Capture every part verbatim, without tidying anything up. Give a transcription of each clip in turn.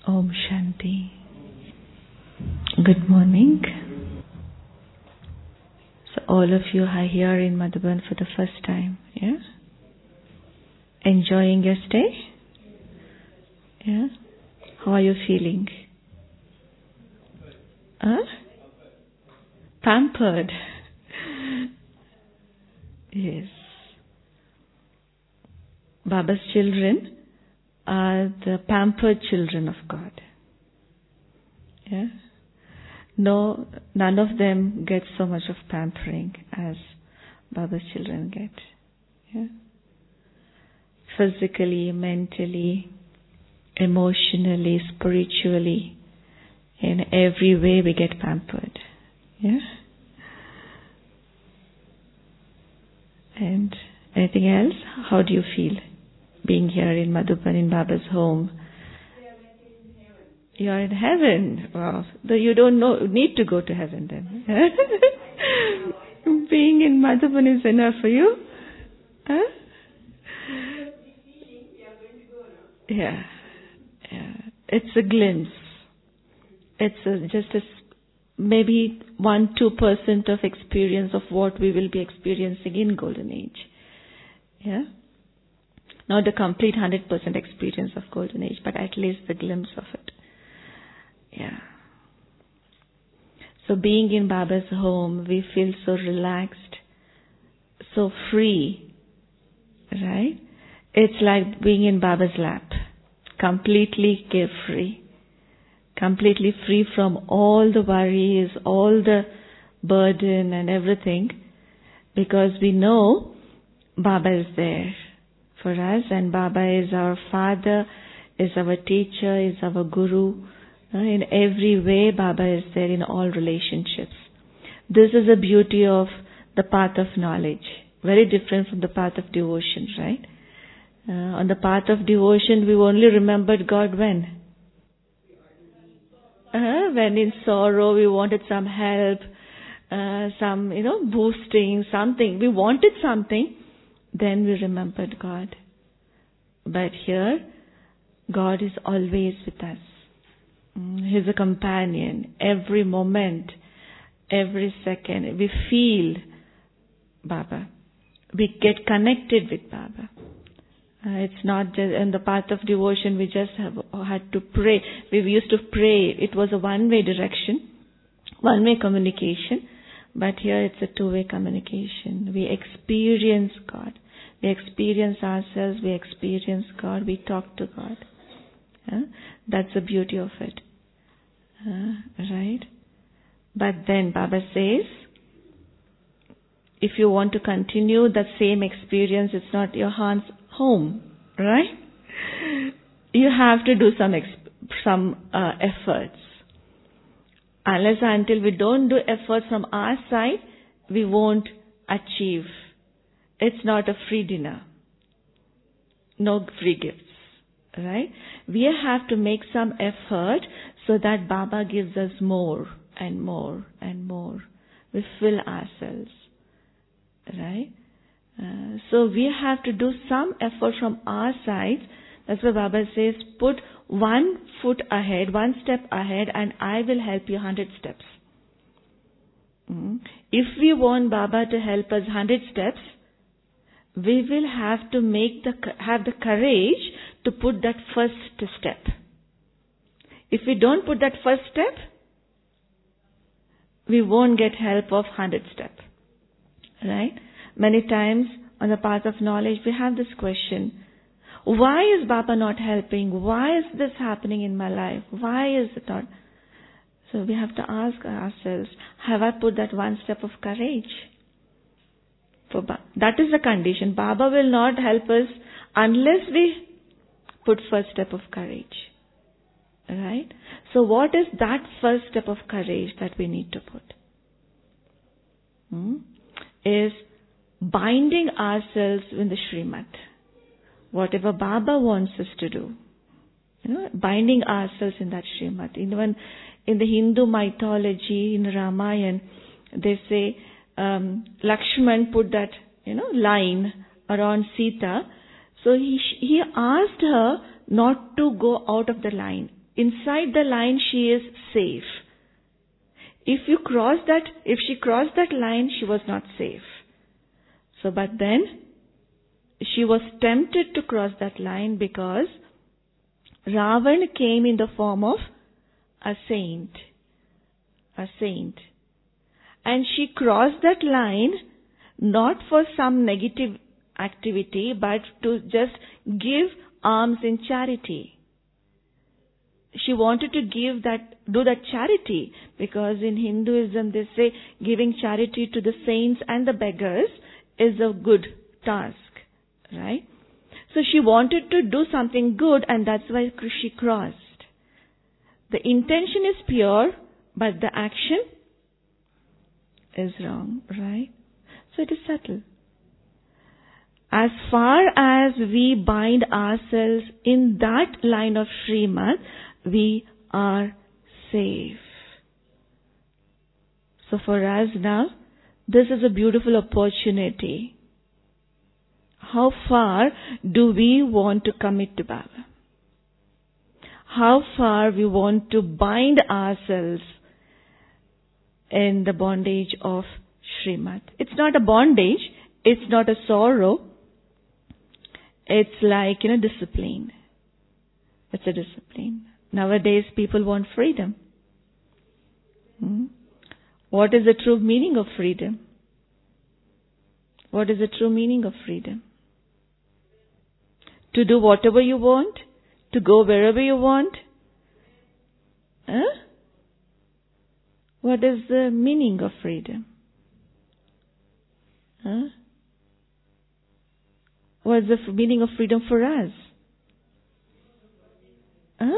Om Shanti. Good morning. So all of you are here in Madhuban for the first time, yeah? Enjoying your stay? Yeah? How are you feeling? Huh? Pampered. Yes. Baba's children are the pampered children of God. Yeah? No, none of them get so much of pampering as Baba's children get. Yeah? Physically, mentally, emotionally, spiritually, in every way we get pampered. Yeah? And anything else? How do you feel being here in Madhuban, in Baba's home? You are in heaven. Wow. Though you don't know, need to go to heaven then. Being in Madhuban is enough for you? Huh? Yeah. Yeah. It's a glimpse. It's a, just a, maybe one, two percent of experience of what we will be experiencing in Golden Age. Yeah? Not the complete one hundred percent experience of Golden Age, but at least the glimpse of it. Yeah. So being in Baba's home, we feel so relaxed, so free, right? It's like being in Baba's lap, completely carefree, completely free from all the worries, all the burden and everything, because we know Baba is there for us, and Baba is our Father, is our teacher, is our Guru. In every way, Baba is there in all relationships. This is the beauty of the path of knowledge. Very different from the path of devotion, right? Uh, on the path of devotion, we only remembered God when? Uh, when in sorrow, we wanted some help, uh, some, you know, boosting, something. We wanted something, then we remembered God. But here, God is always with us. He's a companion. Every moment, every second, we feel Baba. We get connected with Baba. Uh, it's not just in the path of devotion, we just have had to pray. We used to pray. It was a one-way direction, one-way communication. But here it's a two-way communication. We experience God. We experience ourselves. We experience God. We talk to God. Uh, that's the beauty of it. Uh, right? But then Baba says, if you want to continue that same experience, it's not your hands home, right? You have to do some exp- some uh, efforts. Unless until we don't do efforts from our side, we won't achieve. It's not a free dinner. No free gifts. Right? We have to make some effort so that Baba gives us more and more and more. We fill ourselves. Right? Uh, so we have to do some effort from our side. That's why Baba says, put one foot ahead, one step ahead, and I will help you hundred steps. Mm. If we want Baba to help us hundred steps, we will have to make the have the courage to put that first step. If we don't put that first step, we won't get help of hundred steps. Right? Many times on the path of knowledge, we have this question: why is Baba not helping? Why is this happening in my life? Why is it not? So we have to ask ourselves: have I put that one step of courage? For ba- that is the condition. Baba will not help us unless we put first step of courage. Right? So what is that first step of courage that we need to put? Hmm? Is binding ourselves in the Srimad. Whatever Baba wants us to do. You know, binding ourselves in that Srimad. Even in the Hindu mythology, in Ramayana, they say um, Lakshman put that, you know, line around Sita. So he he asked her not to go out of the line. inside the line she is safe. If you cross that, if she crossed that line, she was not safe. So, but then she was tempted to cross that line because Ravan came in the form of a saint. A saint. And she crossed that line not for some negative activity, but to just give alms in charity. She wanted to give that, do that charity, because in Hinduism they say giving charity to the saints and the beggars is a good task, right? So she wanted to do something good, and that's why she crossed. The intention is pure, but the action is wrong, right? So it is subtle. As far as we bind ourselves in that line of Srimad, we are safe. So for us now, this is a beautiful opportunity. How far do we want to commit to Baba? How far we want to bind ourselves in the bondage of Srimad? It's not a bondage, it's not a sorrow. It's like, you know, discipline. It's a discipline. Nowadays people want freedom. Hmm? What is the true meaning of freedom? What is the true meaning of freedom? To do whatever you want? To go wherever you want? Huh? What is the meaning of freedom? Huh? What is the f- meaning of freedom for us? Huh?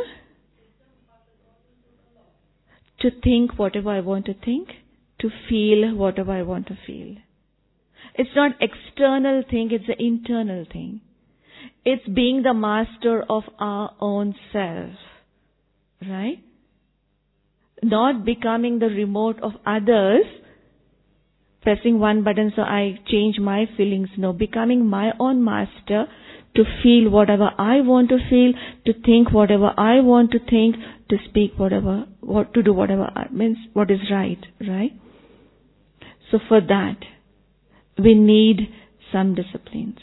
To think whatever I want to think, to feel whatever I want to feel. It's not external thing, it's an internal thing. It's being the master of our own self. Right? Not becoming the remote of others, pressing one button so I change my feelings. No, becoming my own master, to feel whatever I want to feel, to think whatever I want to think, to speak whatever, what to do whatever means what is right, right? So for that, we need some disciplines.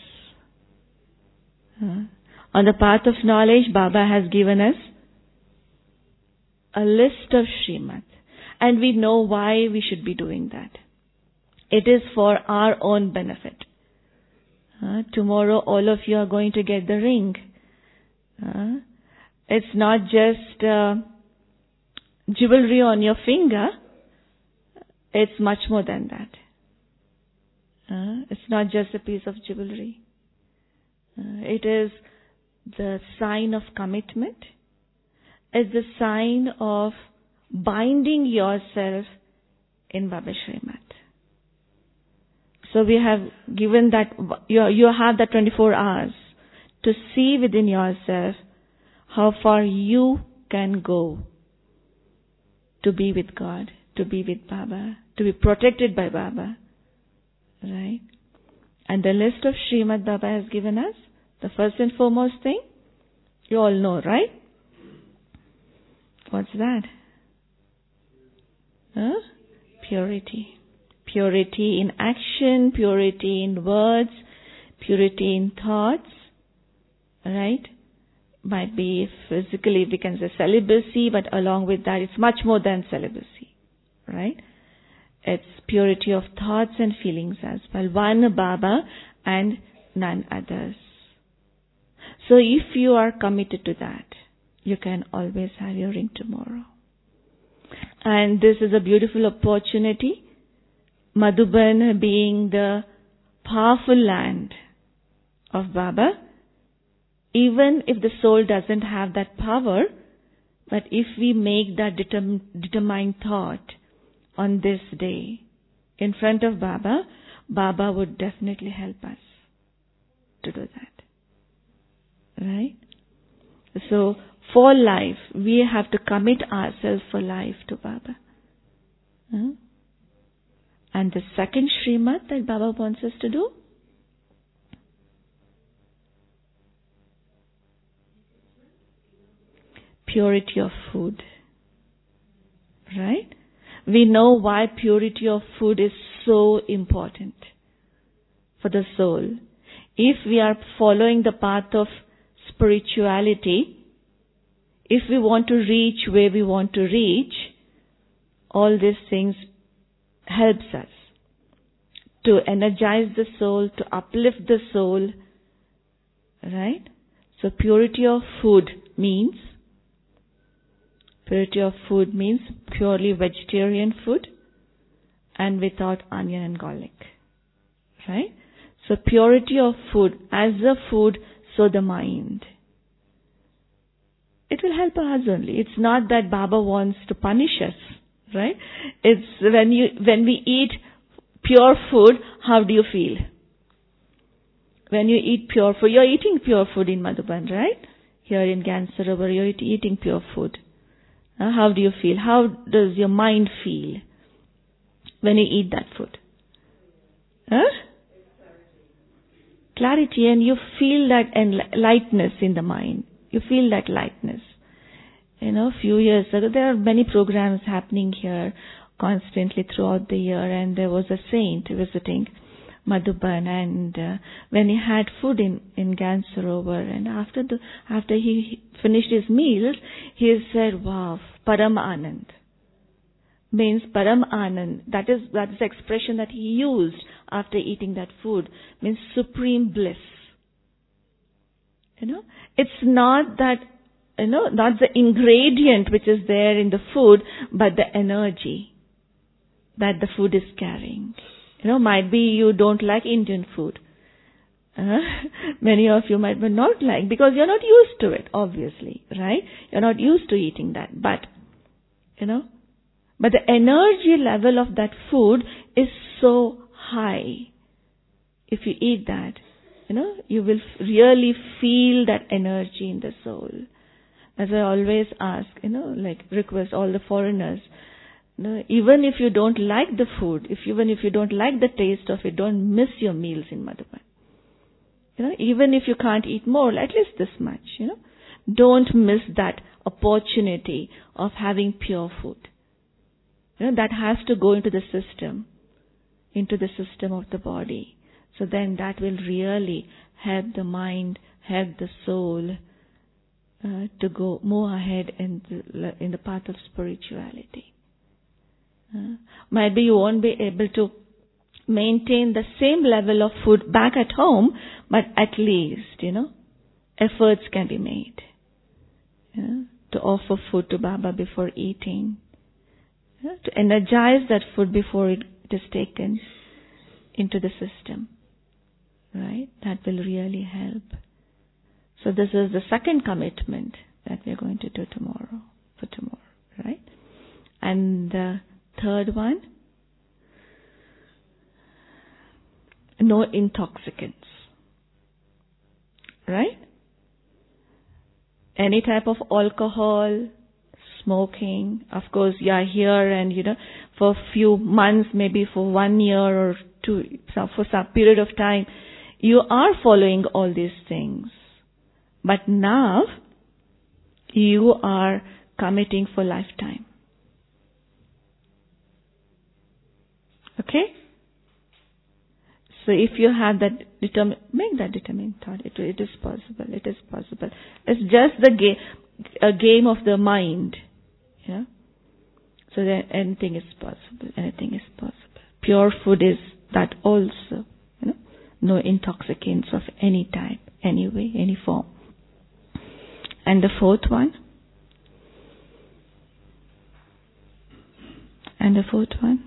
Uh, on the path of knowledge, Baba has given us a list of Srimad, and we know why we should be doing that. It is for our own benefit. Uh, tomorrow all of you are going to get the ring. Uh, it's not just uh, jewelry on your finger. It's much more than that. Uh, it's not just a piece of jewelry. Uh, it is the sign of commitment. It's the sign of binding yourself in Baba Srimad. So we have given that, you, you have that twenty-four hours to see within yourself how far you can go to be with God, to be with Baba, to be protected by Baba. Right? And the list of Srimad Baba has given us, the first and foremost thing, you all know, right? What's that? Huh? Purity. Purity in action, purity in words, purity in thoughts, right? Might be physically, we can say celibacy, but along with that, it's much more than celibacy, right? It's purity of thoughts and feelings as well. One Baba and none others. So if you are committed to that, you can always have your ring tomorrow. And this is a beautiful opportunity. Madhuban being the powerful land of Baba, even if the soul doesn't have that power, but if we make that determ- determined thought on this day in front of Baba, Baba would definitely help us to do that. Right? So, for life, we have to commit ourselves for life to Baba. Huh? And the second Srimad that Baba wants us to do? purity of food. Right? We know why purity of food is so important for the soul. If we are following the path of spirituality, if we want to reach where we want to reach, all these things helps us to energize the soul, to uplift the soul. Right? So purity of food means, purity of food means purely vegetarian food and without onion and garlic. Right? So purity of food, as the food, so the mind. It will help us only. It's not that Baba wants to punish us, right? It's when you when we eat pure food, how do you feel? When you eat pure food, you're eating pure food in Madhuban, right? Here in Gyan Sarovar, you're eating pure food. Uh, how do you feel? How does your mind feel when you eat that food? Huh? Clarity, and you feel that and lightness in the mind. You feel that lightness. You know, a few years ago, there are many programs happening here constantly throughout the year, and there was a saint visiting Madhuban, and uh, when he had food in, in Gyan Sarovar, and after the after he finished his meals, he said, wow, Param Anand. Means Param Anand. That is, that is the expression that he used after eating that food. Means supreme bliss. You know, it's not that, you know, not the ingredient which is there in the food, but the energy that the food is carrying. You know, might be you don't like Indian food. Uh, many of you might not like, because you're not used to it, obviously, right? You're not used to eating that. But, you know, but the energy level of that food is so high. If you eat that, you know, you will really feel that energy in the soul. As I always ask, you know, like request all the foreigners, you know, even if you don't like the food, if even if you don't like the taste of it, don't miss your meals in Madhuban. You know, even if you can't eat more, at least this much, you know. Don't miss that opportunity of having pure food. You know, that has to go into the system, into the system of the body. So then that will really help the mind, help the soul uh, to go more ahead in the, in the path of spirituality. Uh, might be you won't be able to maintain the same level of food back at home, but at least, you know, efforts can be made, you know, to offer food to Baba before eating, you know, to energize that food before it is taken into the system, right? That will really help. So this is the second commitment that we are going to do tomorrow, for tomorrow, right? And the third one, no intoxicants, right? Any type of alcohol, smoking, of course, you are here and, you know, for a few months, maybe for one year or two, for some period of time, you are following all these things. But now, you are committing for lifetime. Okay? So if you have that determined, make that determined thought. It, it is possible. It is possible. It's just the game, a game of the mind. Yeah. So that anything is possible. Anything is possible. Pure food is that also. You know, no intoxicants of any type, any way, any form. And the fourth one. And the fourth one.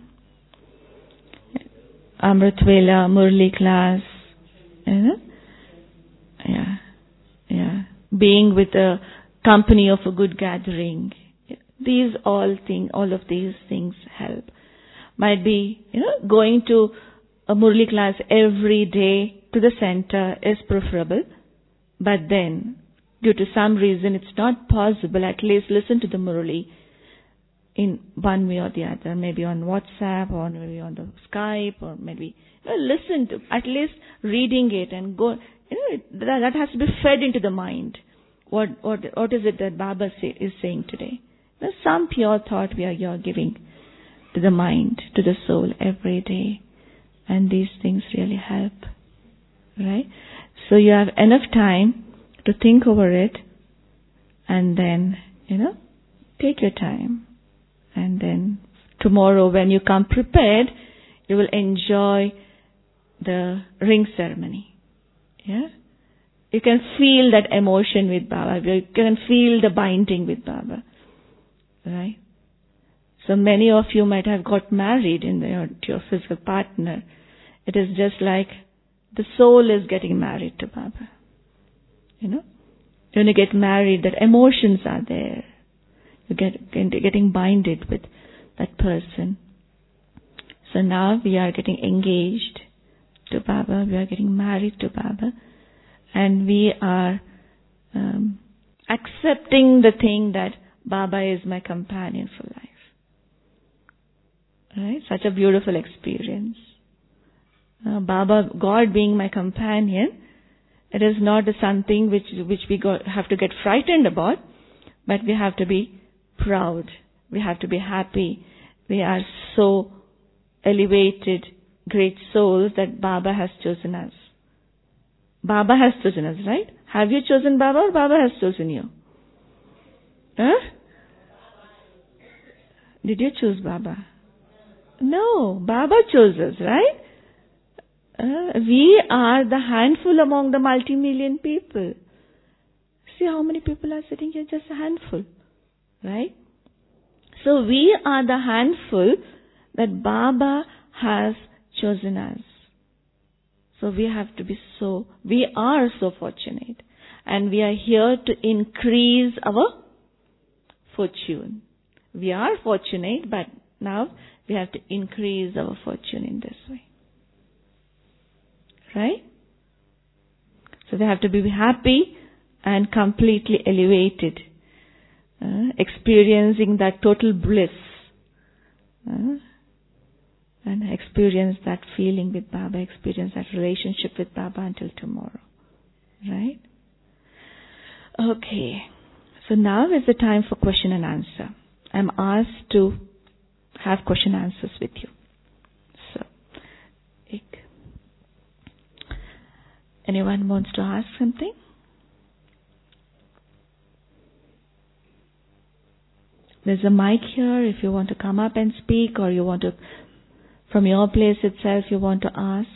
Amrit Vela, Murli class, you know? Yeah, yeah. Being with a company of a good gathering. These all thing, all of these things help. Might be, you know, going to a Murli class every day to the center is preferable. But then, due to some reason, it's not possible. At least listen to the Murli in one way or the other, maybe on WhatsApp or maybe on the Skype or maybe, you know, listen to, at least reading it and go, you know, that, that has to be fed into the mind. what what what is it that Baba say, is saying today? There's some pure thought we are you're giving to the mind, to the soul every day. And these things really help. Right? So you have enough time to think over it and then, you know, take your time. And then tomorrow when you come prepared, you will enjoy the ring ceremony. Yeah? You can feel that emotion with Baba. You can feel the binding with Baba. Right? So many of you might have got married in the, to your physical partner. It is just like the soul is getting married to Baba. You know? When you get married, that emotions are there. You get getting binded with that person. So now we are getting engaged to Baba. We are getting married to Baba. And we are um, accepting the thing that Baba is my companion for life. Right? Such a beautiful experience. Uh, Baba, God being my companion, it is not something which which we go, have to get frightened about, but we have to be proud. We have to be happy. We are so elevated, great souls that Baba has chosen us. Baba has chosen us, right? Have you chosen Baba or Baba has chosen you? Huh? Did you choose Baba? No, Baba chose us, right? Uh, we are the handful among the multi-million people. See how many people are sitting here? Just a handful, right? So we are the handful that Baba has chosen us. So we have to be so, we are so fortunate. And we are here to increase our fortune. We are fortunate, but now we have to increase our fortune in this way. Right? So we have to be happy and completely elevated. Uh, experiencing that total bliss. Uh, and experience that feeling with Baba, experience that relationship with Baba until tomorrow. Right? Okay. So now is the time for question and answer. I'm asked to have question and answers with you. So, ik. Anyone wants to ask something? There's a mic here if you want to come up and speak, or you want to, from your place itself, you want to ask.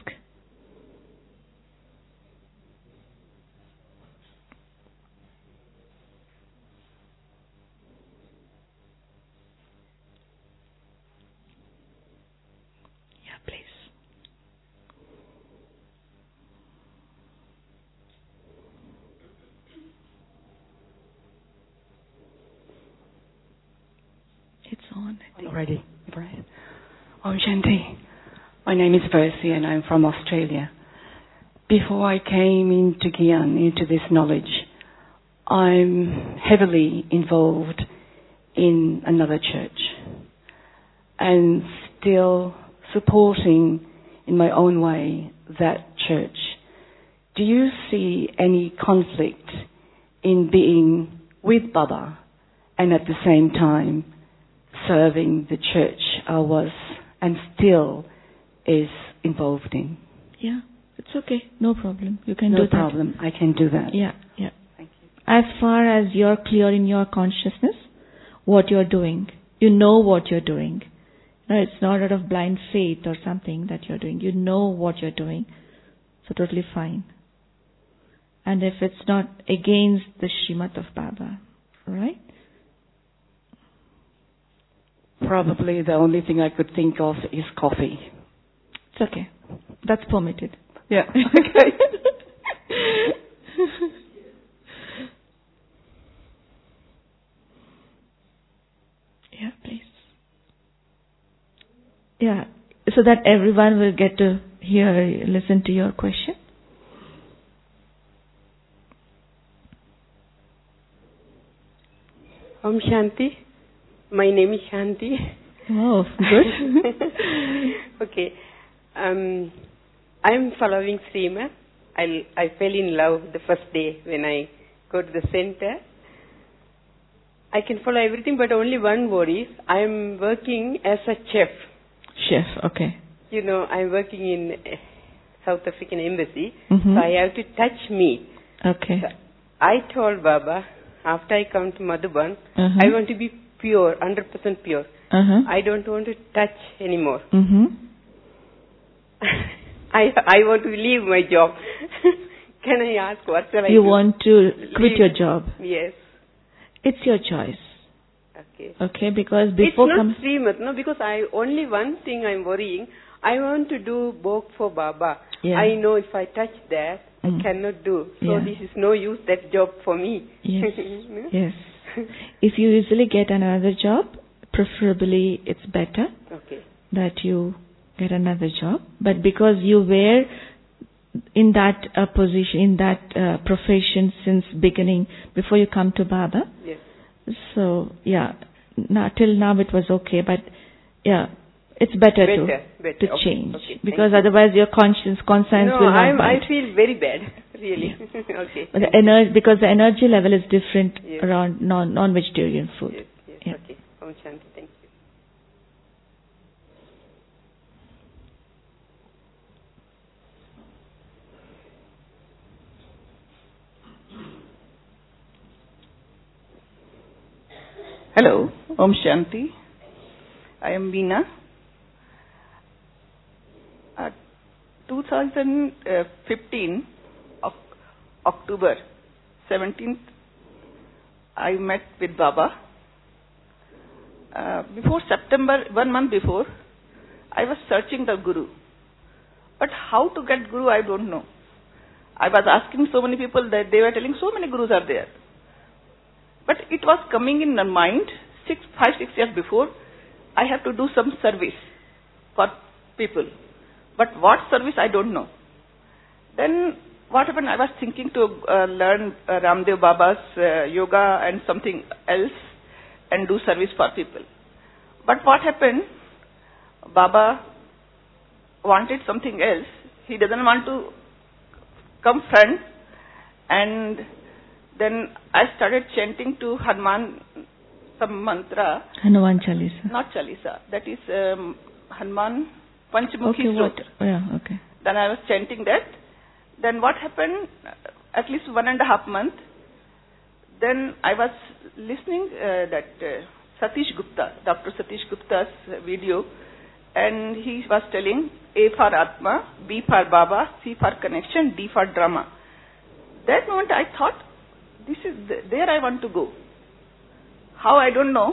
Yeah, please. It's on. Already, right? Om Shanti. My name is Percy and I'm from Australia. Before I came into Gyan, into this knowledge, I'm heavily involved in another church and still supporting in my own way that church. Do you see any conflict in being with Baba and at the same time serving the church I was and still is involved in? Yeah, it's okay. No problem. You can no do that. No problem. I can do that. Yeah, yeah. Thank you. As far as you're clear in your consciousness, what you're doing, you know what you're doing. No, it's not out of blind faith or something that you're doing. You know what you're doing. So totally fine. And if it's not against the Srimad of Baba, right? Probably the only thing I could think of is coffee. It's okay. That's permitted. Yeah. Okay. Yeah, please. Yeah, so that everyone will get to hear, listen to your question. Om Shanti. My name is Shanti. Oh, good. Okay. Um, I'm following Srimad. I, I fell in love the first day when I go to the center. I can follow everything, but only one worry. I am working as a chef. Chef, okay. You know, I'm working in South African embassy, Mm-hmm. so I have to touch meat. Okay. So I told Baba, after I come to Madhuban, Uh-huh. I want to be pure, one hundred percent pure. Uh-huh. I don't want to touch anymore. Mm-hmm. I I want to leave my job. Can I ask what shall I You do? want to quit Leave. your job. Yes. It's your choice. Okay. Okay, because before it's not com- Srimat, no, because I only one thing I'm worrying. I want to do work for Baba. Yeah. I know if I touch that, Mm. I cannot do. So Yeah. this is no use, that job for me. Yes. No? Yes. If you easily get another job, preferably it's better Okay. that you get another job. But because you were in that uh, position, in that uh, profession since beginning, before you come to Baba, Yes. so yeah, now, till now it was okay. But yeah, it's better, Better, to better. to Okay, change okay, thank because you. otherwise your conscience, conscience No, will not I'm, bite. I feel very bad, really. Okay. But the ener- because the energy level is different Yes. around non non vegetarian food. Yes, yes, Yeah. okay. Om Shanti, thank you. Hello, Om Shanti. I am Veena. Uh, twenty fifteen, Oc- October seventeenth, I met with Baba. Uh, before September, one month before, I was searching the Guru. But how to get Guru, I don't know. I was asking so many people that they were telling so many Gurus are there. But it was coming in my mind six, five, six years before. I have to do some service for people. But what service, I don't know. Then what happened, I was thinking to uh, learn uh, Ramdev Baba's uh, yoga and something else and do service for people. But what happened, Baba wanted something else. He doesn't want to come front, and then I started chanting to Hanuman some mantra. Hanuman Chalisa. Not Chalisa. That is um, Hanuman Panchmukhi Okay, what? Sutra. Oh, yeah, okay. Then I was chanting that. Then what happened, at least one and a half month, then I was listening uh, that uh, Satish Gupta, Doctor Satish Gupta's uh, video, and he was telling A for Atma, B for Baba, C for connection, D for drama. That moment I thought, this is the, there I want to go. How, I don't know.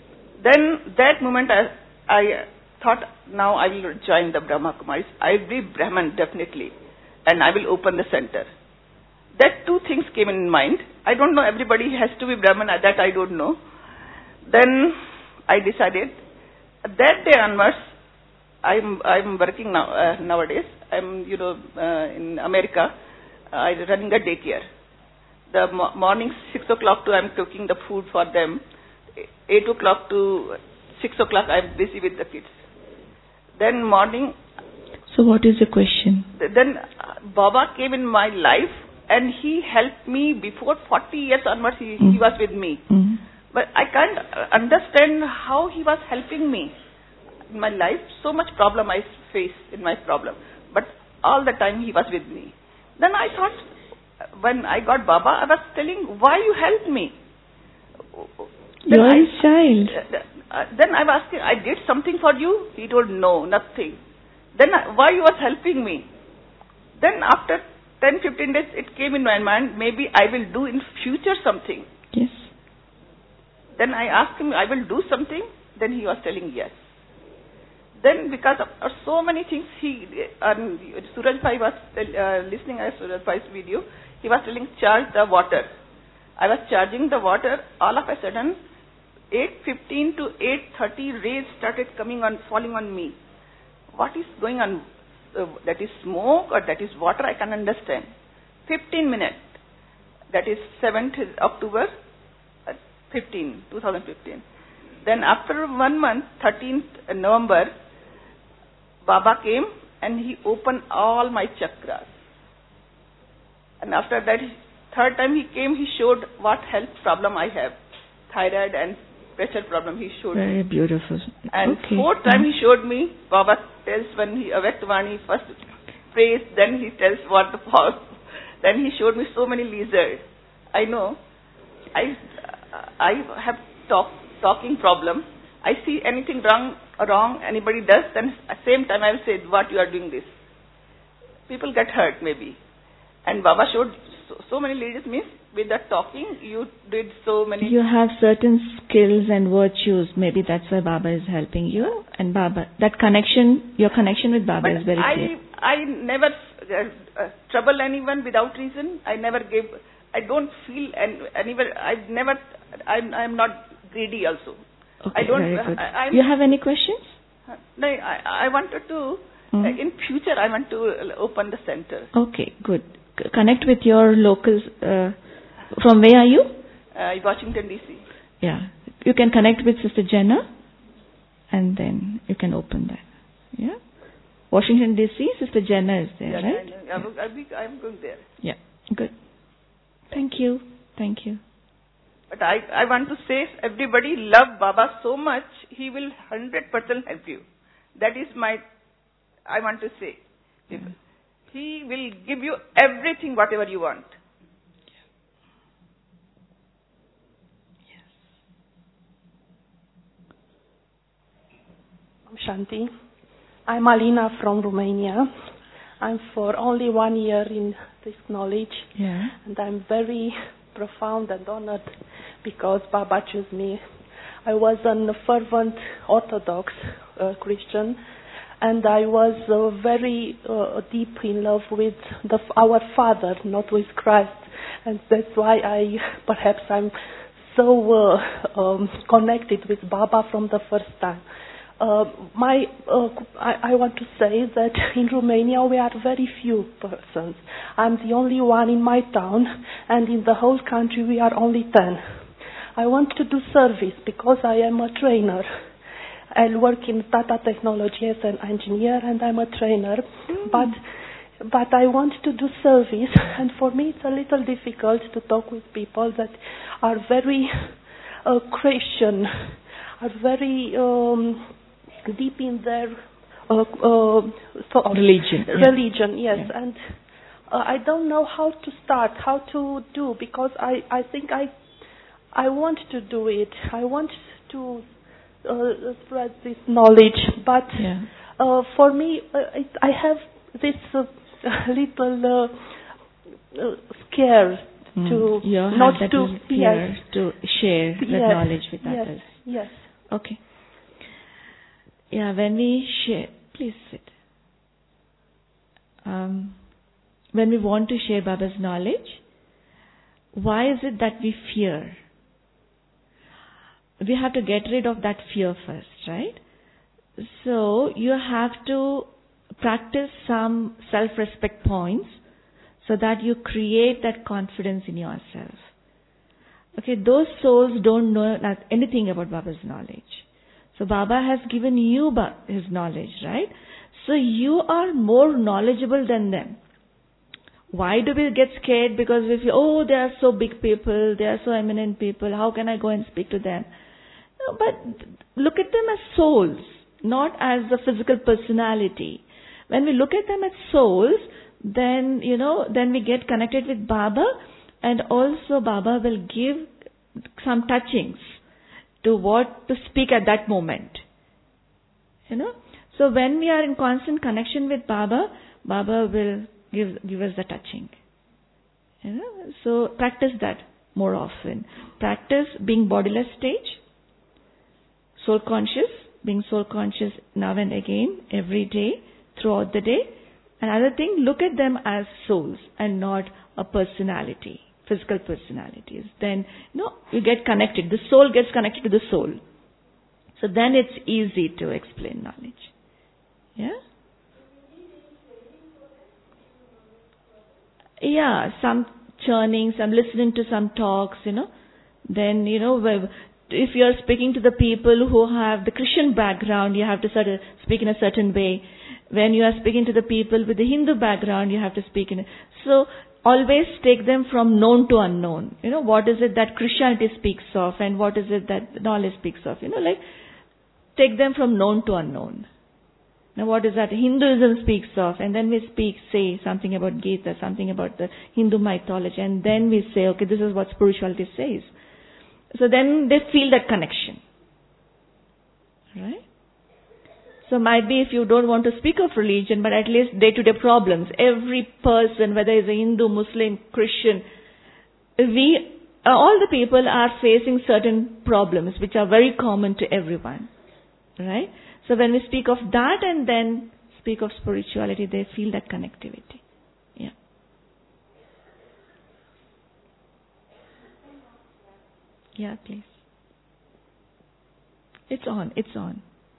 Then that moment I, I thought, now I will join the Brahma Kumaris. I will be Brahman definitely, and I will open the center. That two things came in mind. I don't know, everybody has to be Brahman, that I don't know. Then I decided, that day onwards, I'm I'm working now uh, nowadays. I'm you know uh, in America. Uh, I'm running a daycare. The mo- morning six o'clock to I'm cooking the food for them. Eight o'clock to six o'clock I'm busy with the kids. Then morning. So what is the question? Then uh, Baba came in my life and he helped me before forty years onwards. He, Mm. he was with me, Mm. but I can't uh, understand how he was helping me. In my life, so much problem I face in my problem. But all the time he was with me. Then I thought, when I got Baba, I was telling, why you helped me? Then You're I, his child. uh, then I was asking, I did something for you? He told, no, nothing. Then I, why you was helping me? Then after ten, fifteen days, it came in my mind, maybe I will do in future something. Yes. Then I asked him, I will do something. Then he was telling yes. Then because of uh, so many things, he, um, Suraj Bhai was uh, listening to Suraj Bhai's video, he was telling charge the water. I was charging the water, all of a sudden, eight fifteen to eight thirty rays started coming on, falling on me. What is going on? Uh, that is smoke or that is water, I can understand. fifteen minutes, that is seventh October, uh, fifteen, twenty fifteen. Then after one month, thirteenth November, Baba came and he opened all my chakras. And after that, Third time he came, he showed what health problem I have. Thyroid and pressure problem he showed Very me. beautiful. And Okay. fourth time he showed me, Baba tells when he, Avyaktvani first prays, then he tells what the pause. Then he showed me so many lizards. I know, I, I have talk, talking problem. I see anything wrong, wrong anybody does, then at the same time I will say, what you are doing this. People get hurt maybe. And Baba showed so, so many ladies, means with that talking, you did so many... You have certain skills and virtues. Maybe that's why Baba is helping you. And Baba, that connection, your connection with Baba But is very I, clear. I never uh, uh, trouble anyone without reason. I never give... I don't feel... and anywhere. I never... I'm, I'm not greedy also. Okay, I don't... very good. I, I'm, you have any questions? No, I, I wanted to... Mm. Uh, in future, I want to open the center. Okay, good. C- connect with your locals. Uh, from where are you? Uh, Washington, D C Yeah. You can connect with Sister Jenna and then you can open that. Yeah. Washington, D C, Sister Jenna is there, Yeah, right? I, I, I, I'll be, I'm going there. Yeah. Good. Thank you. Thank you. But I, I want to say, everybody love Baba so much, he will one hundred percent help you. That is my, I want to say. Yeah. He will give you everything, whatever you want. Shanti. I'm Alina from Romania. I'm for only one year in this knowledge, Yeah. and I'm very profound and honored because Baba chose me. I was a fervent Orthodox uh, Christian, and I was uh, very uh, deep in love with the, our Father, not with Christ, and that's why I perhaps I'm so uh, um, connected with Baba from the first time. Uh, my, uh, I, I want to say that in Romania we are very few persons. I'm the only one in my town, and in the whole country we are only ten. I want to do service because I am a trainer. I work in Tata Technology as an engineer, and I'm a trainer. Mm. But, but I want to do service, and for me it's a little difficult to talk with people that are very uh, Christian, are very um, deep in their uh, uh, thought. Religion. Yeah. Religion, yes. Yeah. And uh, I don't know how to start, how to do, because I, I think I I want to do it. I want to uh, spread this knowledge, but Yeah. uh, for me, uh, it, I have this uh, little uh, uh, scare Mm. to You have not that to little fear yes, to share that yes, knowledge with yes, others. yes. Okay. Yeah, when we share, please sit. Um, when we want to share Baba's knowledge, why is it that we fear? We have to get rid of that fear first, right? So you have to practice some self-respect points so that you create that confidence in yourself. Okay, those souls don't know anything about Baba's knowledge. So Baba has given you his knowledge, right? So you are more knowledgeable than them. Why do we get scared? Because we feel, oh, they are so big people, they are so eminent people, how can I go and speak to them? No, but look at them as souls, not as a physical personality. When we look at them as souls, then, you know, then we get connected with Baba, and also Baba will give some touchings to what to speak at that moment. You know? So when we are in constant connection with Baba, Baba will give give us the touching. You know? So practice that more often. Practice being bodiless stage, soul conscious, being soul conscious now and again, every day, throughout the day. Another thing, look at them as souls and not a personality, physical personalities. Then, you know, you get connected. The soul gets connected to the soul. So then it's easy to explain knowledge. Yeah? Yeah, some churning, some listening to some talks, you know. Then, you know, if you're speaking to the people who have the Christian background, you have to sort of speak in a certain way. When you are speaking to the people with the Hindu background, you have to speak in a... So, always take them from known to unknown. You know, what is it that Christianity speaks of and what is it that knowledge speaks of? You know, like, take them from known to unknown. Now what is that Hinduism speaks of, and then we speak, say something about Gita, something about the Hindu mythology, and then we say, okay, this is what spirituality says. So then they feel that connection. Right? So might be if you don't want to speak of religion, but at least day-to-day problems. Every person, whether it's a Hindu, Muslim, Christian, we, uh, all the people are facing certain problems which are very common to everyone. Right? So when we speak of that and then speak of spirituality, they feel that connectivity. Yeah. Yeah, please. It's on, it's on.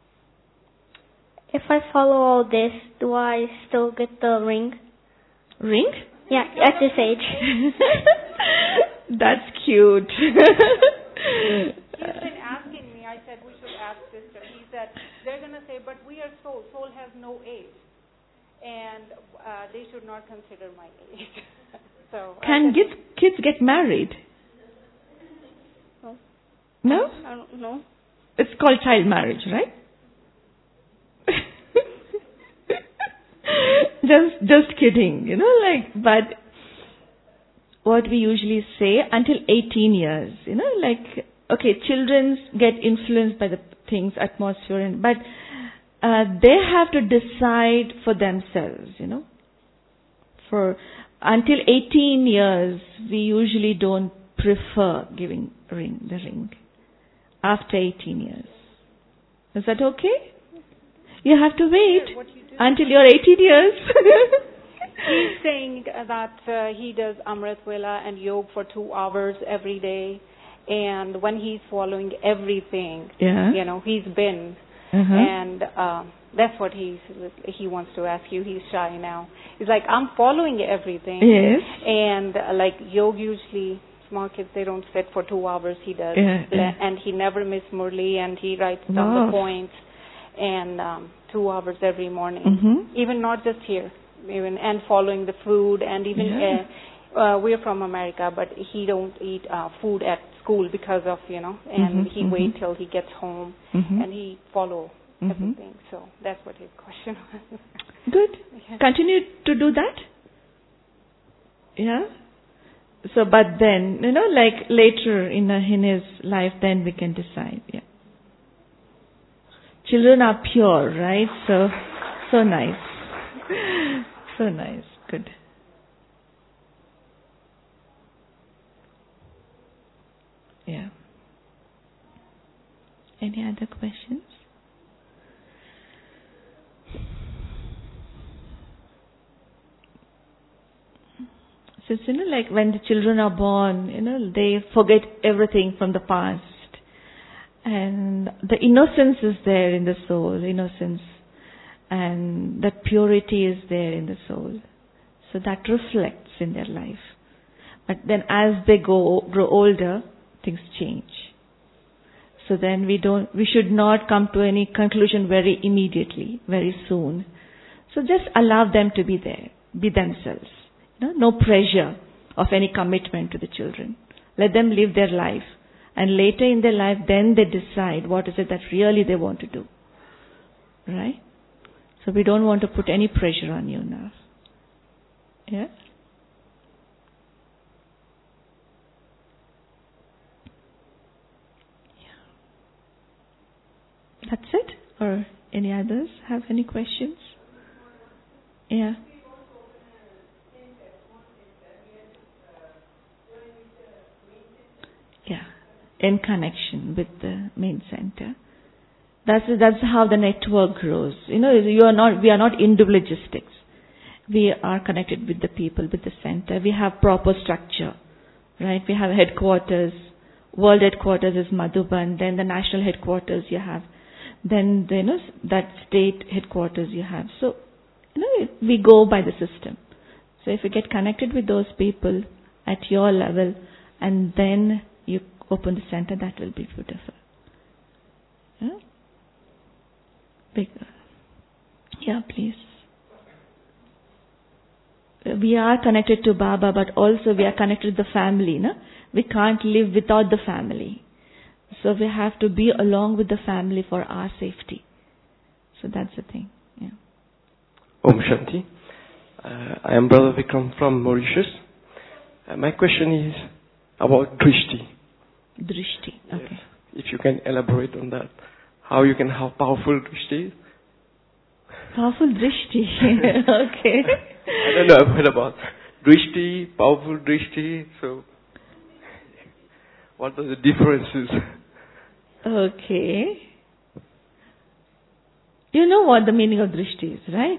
If I follow all this, do I still get the ring? Ring? Yeah, at this age. That's cute. He's been asking me, I said we should ask sister. He said, they're going to say, but we are soul. Soul has no age. And uh, they should not consider my age. So Can kids, kids get married? No. No? I don't know. It's called child marriage, right? just just kidding, you know, like, but what we usually say, until eighteen years, you know, like, okay, children get influenced by the things, atmosphere, and but uh, they have to decide for themselves, you know. For until eighteen years, we usually don't prefer giving ring the ring. After eighteen years. Is that okay? You have to wait what you do. until you're eighteen years. He's saying that uh, he does Amrit Vela and yoga for two hours every day. And when he's following everything, Yeah. you know, he's been. Uh-huh. And uh, that's what he's, he wants to ask you. He's shy now. He's like, I'm following everything. Yes. And uh, like yoga usually, small kids, they don't sit for two hours. He does. Yeah, yeah. And he never misses Murli, and he writes down Wow. the points. And um, two hours every morning. Mm-hmm. Even not just here, even and following the food, and even Yeah. uh, uh, we're from America, but he don't eat uh, food at school because of, you know, and Mhm, he mhm. wait till he gets home, Mhm. and he follow Mhm. everything. So that's what his question was. Good. Yeah. Continue to do that. Yeah. So, but then, you know, like later in, uh, in his life, then we can decide. Yeah. Children are pure, right? So, so nice. So nice. Good. Yeah. Any other questions? So it's, you know, like when the children are born, you know, they forget everything from the past. And the innocence is there in the soul, innocence. And that purity is there in the soul. So that reflects in their life. But then as they go grow older, things change. So then we don't, we should not come to any conclusion very immediately, very soon. So just allow them to be there, be themselves. No, no pressure of any commitment to the children. Let them live their life. And later in their life, then they decide what is it that really they want to do. Right? So we don't want to put any pressure on you now. Yeah? Yeah. That's it? Or any others have any questions? Yeah. Yeah, in connection with the main center. That's that's how the network grows. You know, you are not. We are not individualistics. We are connected with the people, with the center. We have proper structure, right? We have headquarters. World headquarters is Madhuban. Then the national headquarters you have. Then the, you know that state headquarters you have. So you know we go by the system. So if you get connected with those people at your level, and then you open the center, that will be beautiful. Yeah? Big, yeah, please. Uh, we are connected to Baba, but also we are connected to the family. No? We can't live without the family. So we have to be along with the family for our safety. So that's the thing. Yeah. Om Shanti. Uh, I am Brother Vikram from Mauritius. Uh, my question is about Drishti. Drishti, okay. Yes. If you can elaborate on that. How you can have powerful Drishti. Powerful Drishti, okay. I don't know, I've heard about Drishti, powerful Drishti, so what are the differences? Okay. You know what the meaning of Drishti is, right?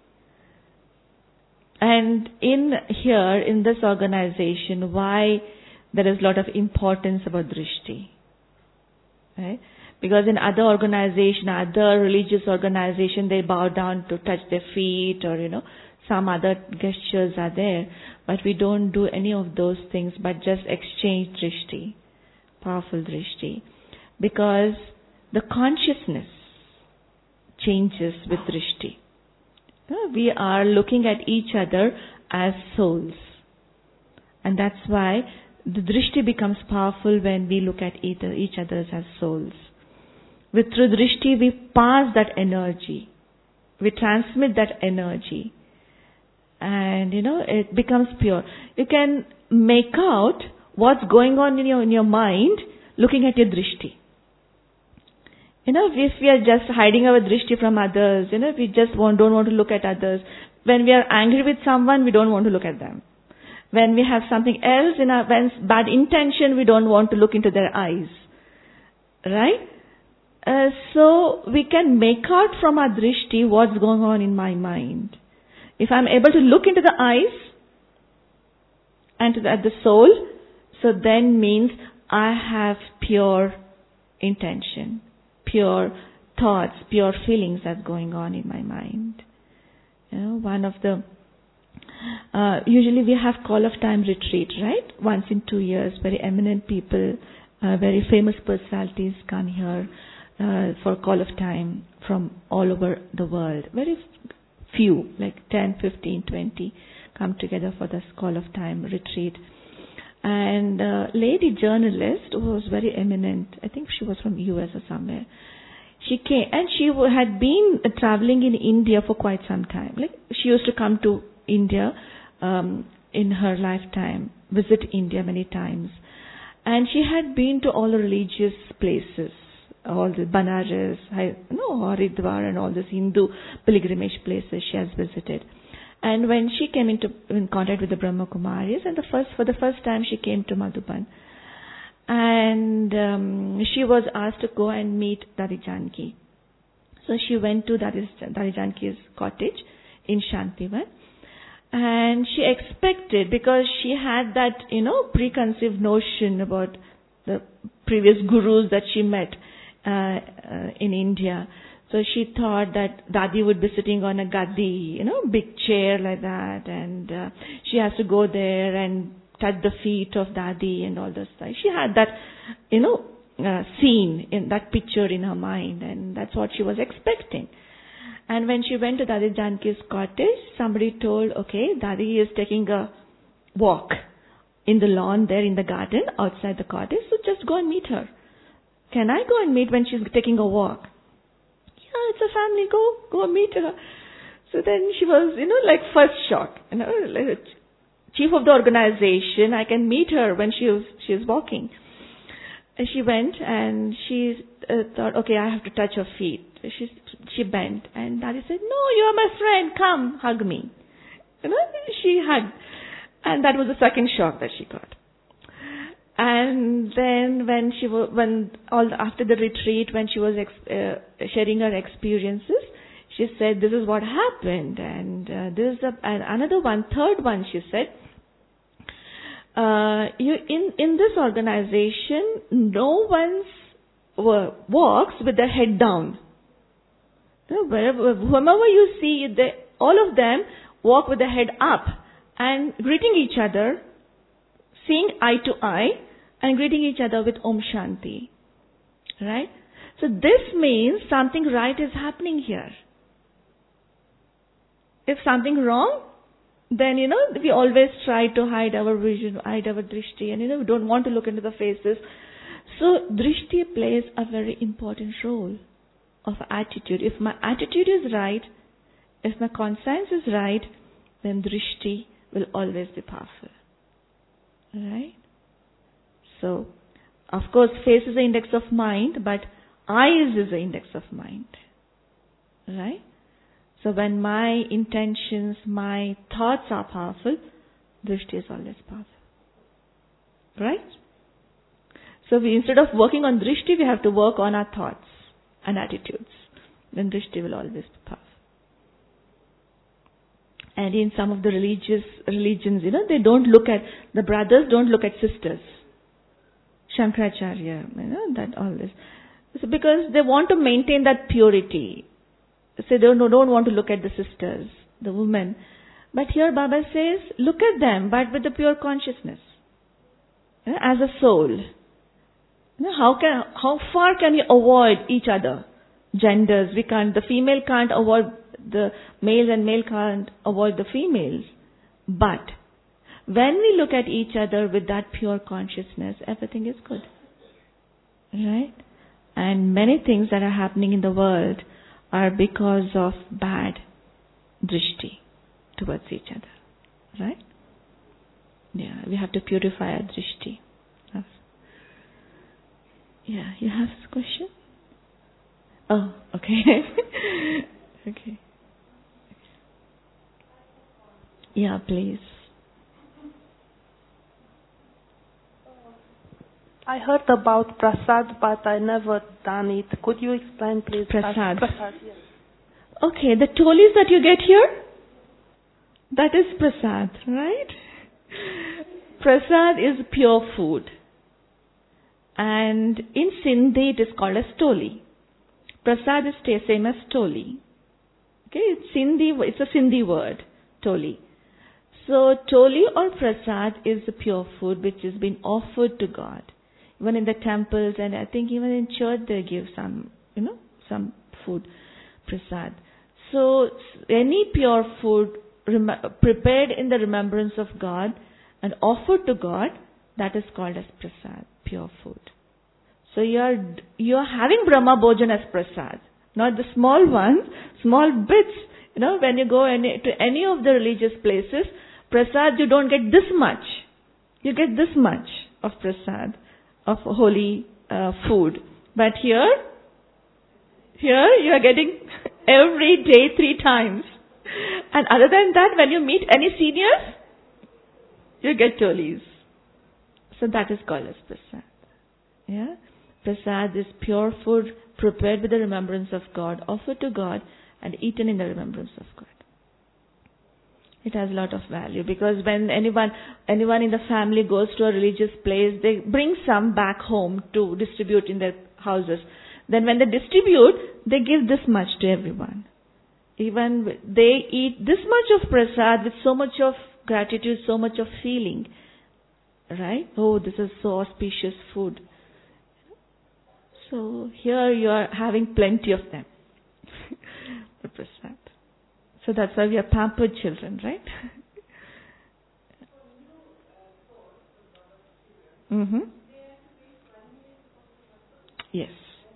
And in here, in this organization, why there is a lot of importance about Drishti, right? Because in other organization, other religious organization, they bow down to touch their feet or, you know, some other gestures are there. But we don't do any of those things, but just exchange Drishti, powerful Drishti. Because the consciousness changes with Drishti. We are looking at each other as souls. And that's why the Drishti becomes powerful when we look at either, each other as souls. With through Drishti, we pass that energy. We transmit that energy. And, you know, it becomes pure. You can make out what's going on in your, in your mind looking at your Drishti. You know, if we are just hiding our Drishti from others, you know, we just want, don't want to look at others. When we are angry with someone, we don't want to look at them. When we have something else in our, when bad intention, we don't want to look into their eyes. Right? Uh, so we can make out from our Drishti what's going on in my mind. If I'm able to look into the eyes and to the, at the soul, so then means I have pure intention, pure thoughts, pure feelings that's going on in my mind. You know, one of the, uh, usually we have call of time retreat, right? Once in two years, very eminent people, uh, very famous personalities come here. Uh, for call of time from all over the world. Very few, like ten, fifteen, twenty come together for this call of time retreat. And a lady journalist who was very eminent, I think she was from U S or somewhere, she came and she had been uh, traveling in India for quite some time. Like she used to come to India um, in her lifetime, visit India many times. And she had been to all the religious places, all the Banaras, no, Haridwar and all these Hindu pilgrimage places she has visited. And when she came into in contact with the Brahma Kumaris, and the first for the first time she came to Madhuban, and um, she was asked to go and meet Dadi Janki. So she went to Dadi, Dadi Janki's cottage in Shantivan, and she expected, because she had that, you know, preconceived notion about the previous gurus that she met Uh, uh, in India. So she thought that Dadi would be sitting on a gaddi, you know, big chair like that, and uh, she has to go there and touch the feet of Dadi and all this stuff. She had that, you know, uh, scene, in that picture in her mind, and that's what she was expecting. And when she went to Dadi Janki's cottage, somebody told, okay, Dadi is taking a walk in the lawn there in the garden outside the cottage, so just go and meet her. Can I go and meet when she's taking a walk? Yeah, it's a family, go, go meet her. So then she was, you know, like first shock, you know, like chief of the organization, I can meet her when she was, she is walking. And she went and she uh, thought, okay, I have to touch her feet. She, she bent and Dadi said, no, you are my friend, come, hug me. You know, she hugged. And that was the second shock that she got. And then when she was, when all after the retreat, when she was ex, uh, sharing her experiences, she said, this is what happened. And uh, this is a, and another one, third one, she said, uh, you, in, in this organization, no one uh, walks with their head down. You know, wherever, whomever you see, they, all of them walk with their head up and greeting each other, seeing eye to eye, and greeting each other with Om Shanti. Right? So this means something right is happening here. If something wrong, then, you know, we always try to hide our vision, hide our drishti, and, you know, we don't want to look into the faces. So, drishti plays a very important role of attitude. If my attitude is right, if my conscience is right, then drishti will always be powerful. Right? So, of course, face is the index of mind, but eyes is the index of mind. Right? So when my intentions, my thoughts are powerful, drishti is always powerful. Right? So we, instead of working on drishti, we have to work on our thoughts and attitudes. Then drishti will always be powerful. And in some of the religious religions, you know, they don't look at, the brothers don't look at sisters. Shankaracharya, you know, that always. So because they want to maintain that purity. So they don't, don't want to look at the sisters, the women. But here Baba says, look at them, but with the pure consciousness. You know, as a soul. You know, how can, how far can you avoid each other? Genders, we can't, the female can't avoid the male and male can't avoid the females. But when we look at each other with that pure consciousness, everything is good. Right? And many things that are happening in the world are because of bad drishti towards each other. Right? Yeah, we have to purify our drishti. Yeah, you have this question? Oh, okay. Okay. Yeah, please. I heard about prasad, but I never done it. Could you explain, please? Prasad. Prasad, yes. Okay, the tolis that you get here, that is prasad, right? Prasad is pure food. And in Sindhi it is called as toli. Prasad is the same as toli. Okay, it's Sindhi, it's a Sindhi word, toli. So toli or prasad is the pure food which has been offered to God. Even in the temples, and I think even in church they give some, you know, some food, prasad. So any pure food rem- prepared in the remembrance of God and offered to God, that is called as prasad, pure food. So you are you are having Brahma Bhojan as prasad, not the small ones, small bits. You know, when you go any, to any of the religious places, prasad you don't get this much. You get this much of prasad, of holy uh, food. But here, here you are getting every day three times. And other than that, when you meet any seniors, you get tolis. So that is called as prasad. Yeah? Prasad is pure food prepared with the remembrance of God, offered to God and eaten in the remembrance of God. It has a lot of value because when anyone anyone in the family goes to a religious place, they bring some back home to distribute in their houses. Then when they distribute, they give this much to everyone. Even they eat this much of prasad with so much of gratitude, so much of feeling. Right? Oh, this is so auspicious food. So here you are having plenty of them. The prasad. So that's why we are pampered children, right? Mm-hmm. Yes.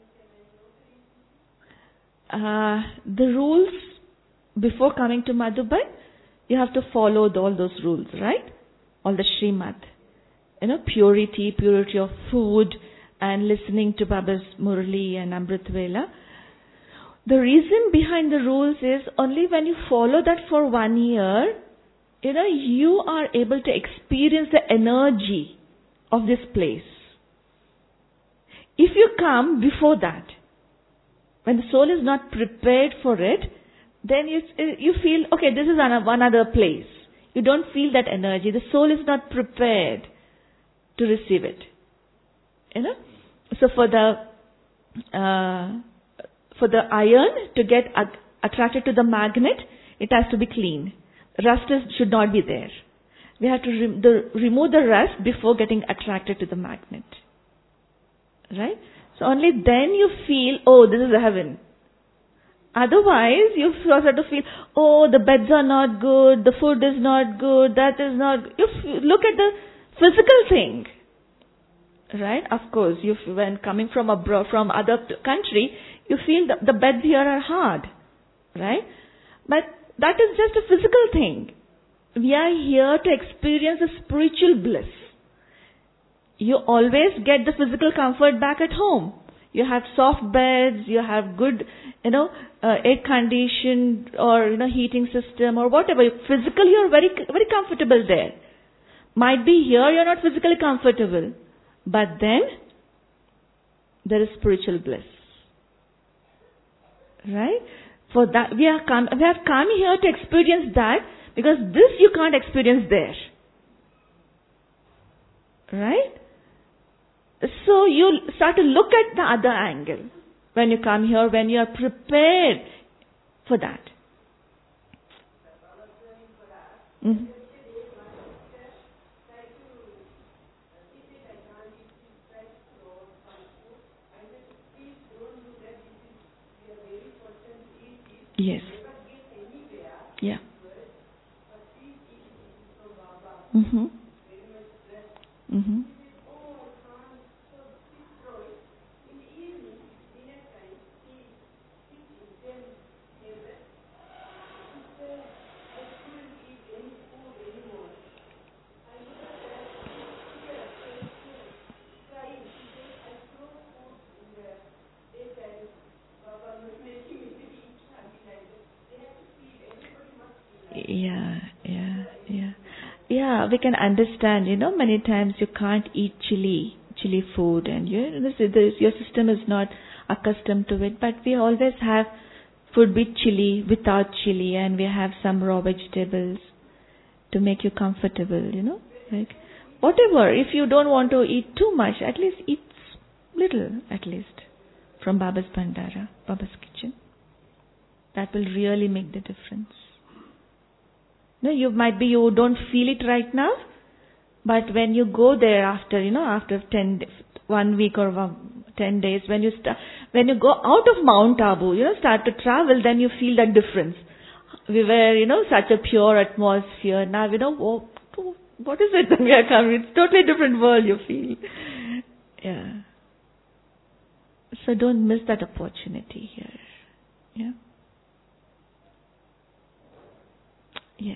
Uh, the rules before coming to Madhuban, you have to follow the, all those rules, right? All the Srimad. You know, purity, purity of food, and listening to Baba's Murli and Amrit Vela. The reason behind the rules is only when you follow that for one year, you know, you are able to experience the energy of this place. If you come before that, when the soul is not prepared for it, then you you feel, okay, this is one other place. You don't feel that energy. The soul is not prepared to receive it. You know? So for the uh, for the iron to get ag- attracted to the magnet, it has to be clean. Rust is, should not be there. We have to re- the, remove the rust before getting attracted to the magnet. Right? So only then you feel, oh, this is a heaven. Otherwise, you sort of feel, oh, the beds are not good, the food is not good, that is not good. You f- look at the physical thing. Right? Of course, you f- when coming from abroad, from other t- country, you feel that the beds here are hard. Right? But that is just a physical thing. We are here to experience a spiritual bliss. You always get the physical comfort back at home. You have soft beds, you have good, you know, uh, air conditioned or, you know, heating system or whatever. Physically, you're very, very comfortable there. Might be here you're not physically comfortable. But then, there is spiritual bliss. Right? For that, we are come, we have come here to experience that, because this you can't experience there. Right? So you start to look at the other angle when you come here, when you are prepared for that. Mm-hmm. Yes. Yeah. Mm-hmm. Mm-hmm. Yeah, yeah, yeah. Yeah, we can understand, you know, many times you can't eat chili, chili food, and you, this, this, your system is not accustomed to it, but we always have food with chili, without chili, and we have some raw vegetables to make you comfortable, you know, like, whatever, if you don't want to eat too much, at least eat little, at least, from Baba's Bhandara, Baba's kitchen. That will really make the difference. No, you might be, you don't feel it right now, but when you go there after, you know, after ten, one week or one, ten days, when you start, when you go out of Mount Abu, you know, start to travel, then you feel that difference. We were, you know, such a pure atmosphere. Now, you know, oh, what is it when we are coming? It's totally different world you feel. Yeah. So don't miss that opportunity here. Yeah. Yes.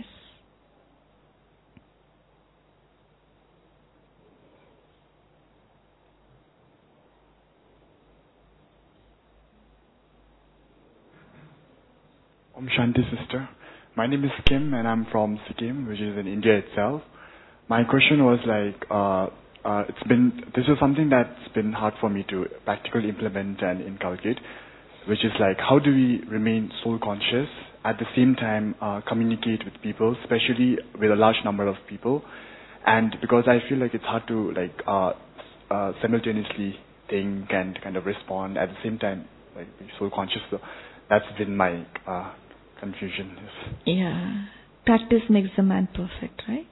Om Shanti, sister. My name is Kim and I'm from Sikkim, which is in India itself. My question was like, uh, uh, it's been, this is something that's been hard for me to practically implement and inculcate, which is like, how do we remain soul conscious, at the same time uh, communicate with people, especially with a large number of people, and because I feel like it's hard to like uh, uh, simultaneously think and kind of respond at the same time, like be soul conscious. So that's been my uh, confusion. Yeah, practice makes the man perfect, right?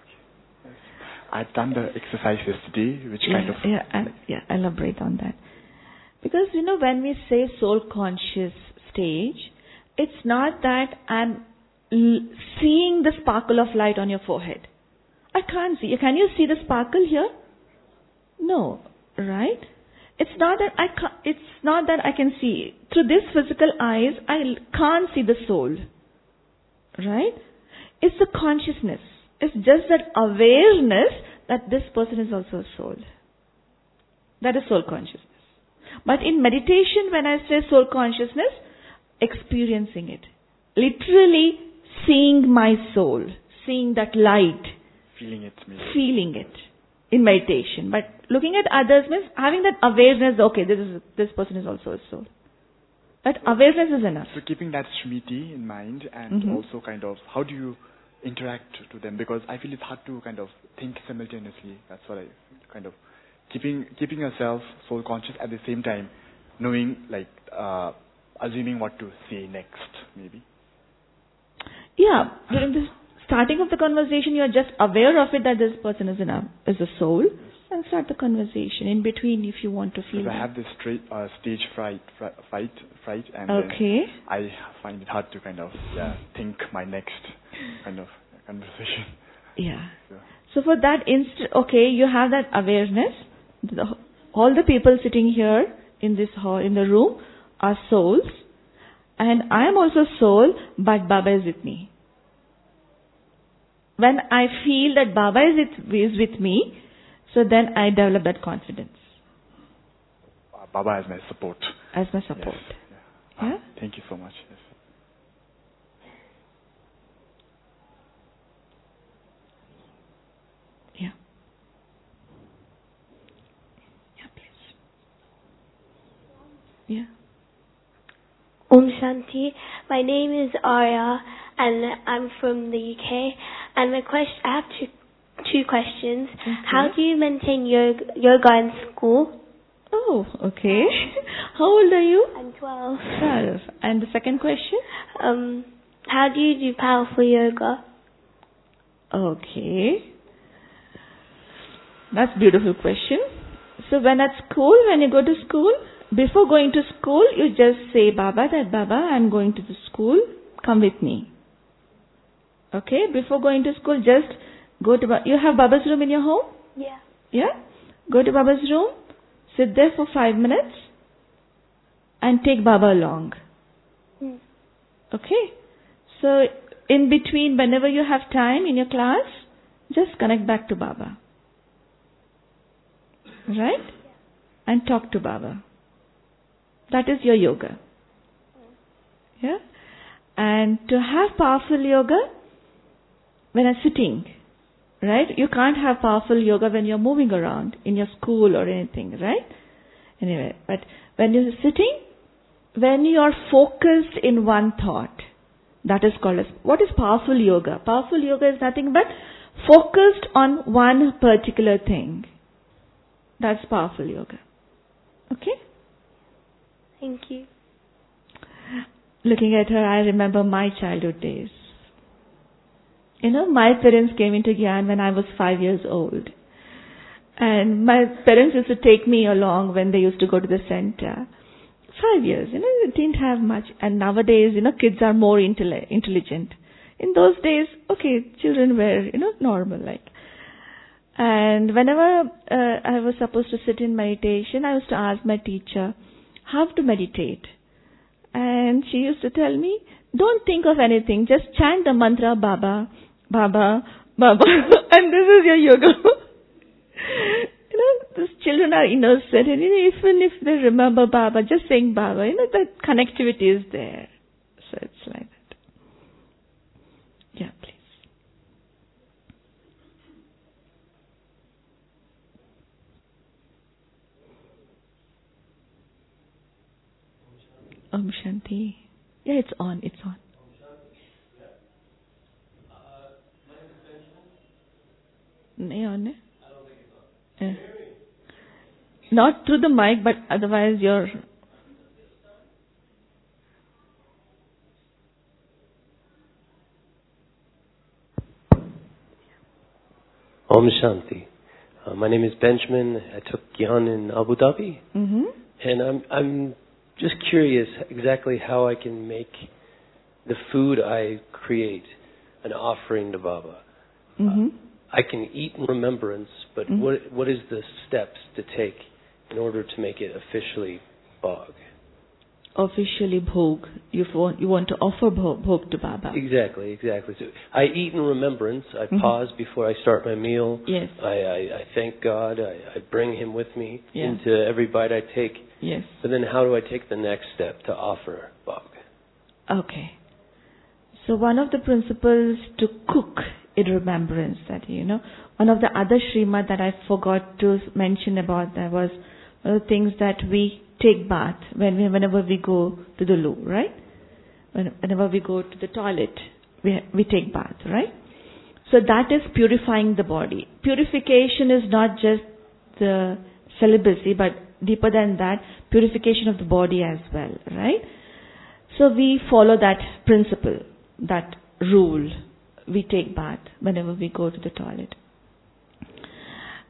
I've done the exercise yesterday, which yeah, kind of yeah, I'll, yeah, elaborate on that. Because you know, when we say soul conscious stage, it's not that I'm l- seeing the sparkle of light on your forehead. I can't see. Can you see the sparkle here? No, right? It's not that I ca- it's not that I can see through this physical eyes. I can't see the soul, right? It's the consciousness. It's just that awareness that this person is also a soul. That is soul consciousness. But in meditation, when I say soul consciousness, experiencing it, literally seeing my soul, seeing that light, feeling it, maybe. feeling it in meditation. But looking at others means having that awareness. Okay, this is this person is also a soul. That awareness is enough. So keeping that Shmiti in mind, and mm-hmm. also kind of how do you interact to them, because I feel it's hard to kind of think simultaneously. That's what I kind of keeping keeping yourself soul conscious at the same time, knowing like uh, assuming what to say next, maybe. Yeah, during the starting of the conversation, you are just aware of it that this person is in a is a soul, and start the conversation. In between, if you want to feel. Because I that. have this straight, uh, stage fright, fri- fight, fright, and Okay. then I find it hard to kind of yeah, think my next kind of conversation. Yeah. So, So for that instant, okay, you have that awareness. The, all the people sitting here in this hall, in the room, are souls, and I am also soul, but Baba is with me. When I feel that Baba is with, is with me, so then I develop that confidence uh, Baba as my support. as my support. Yes. Yeah. Yeah? Ah, thank you so much. Yes. Yeah. Yeah, please. Yeah. Om Shanti. My name is Arya, and I'm from the U K. And my question, I have two, two questions. Okay. How do you maintain yoga, yoga in school? Oh, okay. How old are you? I'm twelve. twelve. And the second question? Um, how do you do powerful yoga? Okay. That's a beautiful question. So when at school, when you go to school, before going to school, you just say, Baba, that Baba, I'm going to the school, come with me. Okay? Before going to school, just go to, you have Baba's room in your home? Yeah. Yeah? Go to Baba's room, sit there for five minutes, and take Baba along. Mm. Okay? So, in between, whenever you have time in your class, just connect back to Baba. Right? And talk to Baba. That is your yoga. Yeah? And to have powerful yoga, when you're sitting, right? You can't have powerful yoga when you're moving around in your school or anything, right? Anyway, but when you're sitting, when you're focused in one thought, that is called as, what is powerful yoga? Powerful yoga is nothing but focused on one particular thing. That's powerful yoga. Okay? Thank you. Looking at her, I remember my childhood days. You know, my parents came into Gyan when I was five years old. And my parents used to take me along when they used to go to the center. Five years, you know, they didn't have much. And nowadays, you know, kids are more intelli- intelligent. In those days, okay, children were, you know, normal like. And whenever uh, I was supposed to sit in meditation, I used to ask my teacher how to meditate. And she used to tell me, don't think of anything, just chant the mantra Baba, Baba, Baba, and this is your yoga. You know, these children are innocent, and even if they remember Baba, just saying Baba, you know, that connectivity is there. So it's like that. Yeah, please. Om Shanti. Yeah, it's on, it's on. Nahi on, eh? Yeah. Not through the mic, but otherwise you're... Om Shanti. Uh, my name is Benjamin. I took Gyan in Abu Dhabi. Mm-hmm. And I'm I'm just curious exactly how I can make the food I create an offering to Baba. Mm-hmm. Uh, I can eat in remembrance, but Mm-hmm. what what is the steps to take in order to make it officially Bhog? Officially Bhog. You want, you want to offer Bhog, Bhog to Baba. Exactly, exactly. So I eat in remembrance. I Mm-hmm. pause before I start my meal. Yes. I, I, I thank God. I, I bring Him with me Yeah. into every bite I take. Yes. But then how do I take the next step to offer Bhog? Okay. So one of the principles to cook in remembrance, that, you know, one of the other Srimad that I forgot to mention about that was one of the things that we take bath when we, whenever we go to the loo, right? When, whenever we go to the toilet, we we take bath, right? So that is purifying the body. Purification is not just the celibacy, but deeper than that, purification of the body as well, right? So we follow that principle, that rule. We take bath whenever we go to the toilet.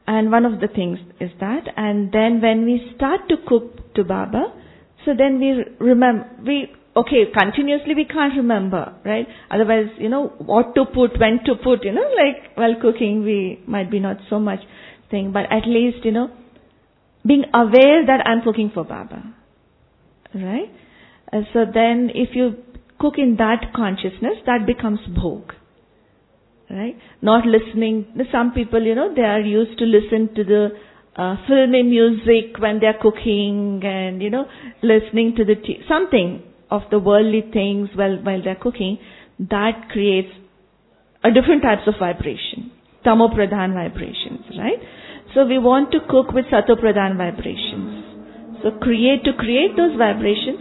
And one of the things is that. And then when we start to cook to Baba, so then we remember, we, okay, continuously we can't remember, right? Otherwise, you know, what to put, when to put, you know, like while cooking we might be not so much thing, but at least, you know, being aware that I'm cooking for Baba, right? Uh, so then if you cook in that consciousness, that becomes bhog, right? Not listening. Some people, you know, they are used to listen to the uh, filmy music when they are cooking and, you know, listening to the t- something of the worldly things while, while they are cooking. That creates a different types of vibration, tamo pradhan vibrations, right? So we want to cook with sato pradhan vibrations. So create to create those vibrations.